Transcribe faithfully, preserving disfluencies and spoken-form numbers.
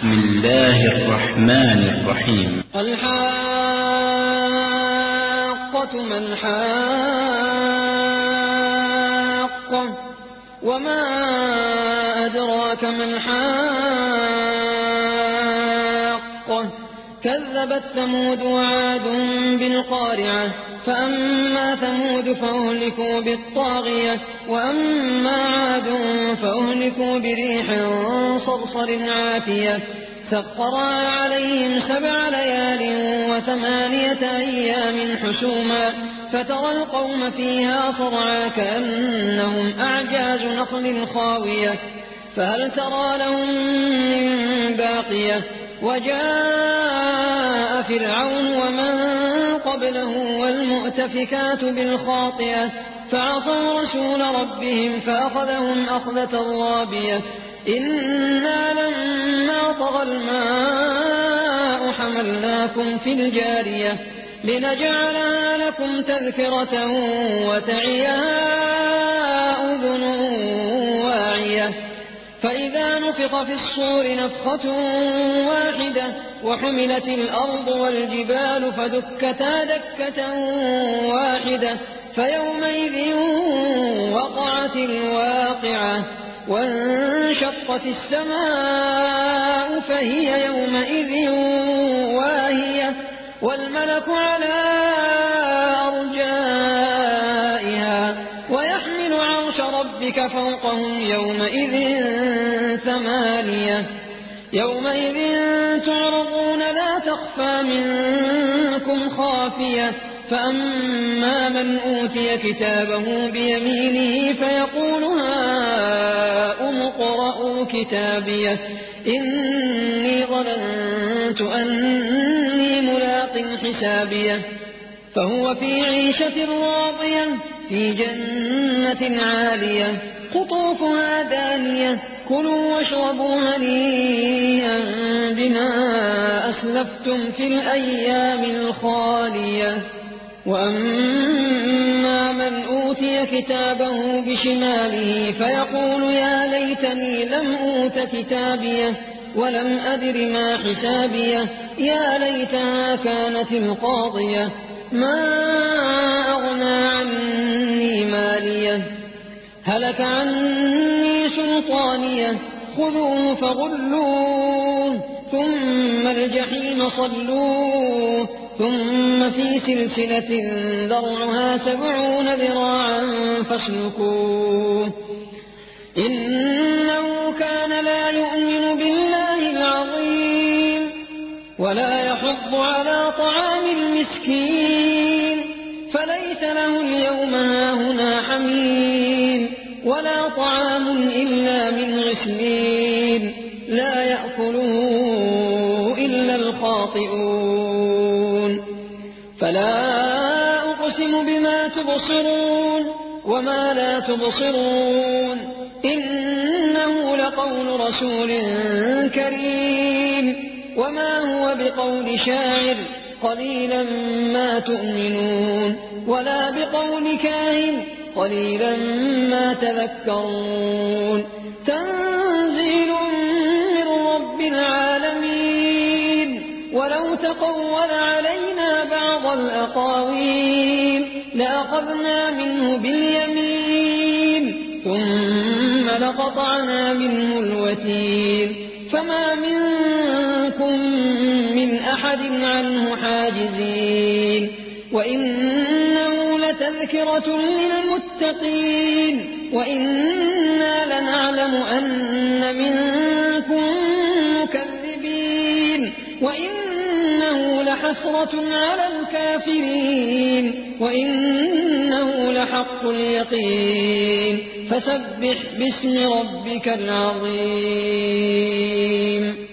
بسم الله الرحمن الرحيم. الحاقة ما الحاقة وما أدراك ما الحاقة كذبت ثمود وعاد بالقارعة فأما ثمود فأهلكوا بالطاغية وأما عاد فأهلكوا بريح صرصر عاتية سخرها عليهم سبع ليال وثمانية أيام حسوما فترى القوم فيها صرعا كأنهم أعجاز نخل خاوية فهل ترى لهم من باقية وجاء فرعون ومن قبله والمؤتفكات بالخاطئة فعصوا رسول ربهم فأخذهم أخذة رابية إنا لما طغى الماء حملناكم في الجارية لنجعلها لكم تذكرة وتعيها أذن واعية فإذا نفخ في الصور نفخة واحدة وحملت الأرض والجبال فدكتا دكة واحدة فيومئذ وقعت الواقعة وانشقت السماء فهي يومئذ واهية والملك على أرجائها ويحمل عرش ربك فوقهم يومئذ ثمانية يومئذ تعرضون لا تخفى منكم خافية فأما من أوتي كتابه بيمينه فيقول هاؤم اقرءوا كتابيه إني ظننت أني ملاق حسابيه فهو في عيشة راضية في جنة عالية قطوفها دانية كلوا واشربوا هنيئا بما أسلفتم في الأيام الخالية وأما من أوتي كتابه بشماله فيقول يا ليتني لم أوت كتابيه ولم أدر ما حسابيه يا ليتها كانت القاضية ما أغنى عني ماليه هلك عني سلطانيه خذوه فغلوه ثم الجحيم صلوه ثم في سلسلة ذرعها سبعون ذراعا فاسلكوه إنه كان لا يؤمن بالله العظيم ولا يحض على طعام المسكين فليس له اليوم هاهنا حميم ولا طعام إلا من غسلين لا يأكله إلا الخاطئون فلا أقسم بما تبصرون وما لا تبصرون إنه لقول رسول كريم وما هو بقول شاعر قليلا ما تؤمنون ولا بقول كاهن قليلا ما تذكرون تنزيل من رب العالمين ولو تقول علينا بعض الأقاويل لأخذنا منه باليمين ثم لقطعنا منه الوتين فما منكم من أحد عنه حاجزين وإنه لتذكرة للمتقين وإنا لنعلم أن منكم مكذبين وإنه لحسرة على الكافرين وإنه لحق اليقين فسبح باسم ربك العظيم.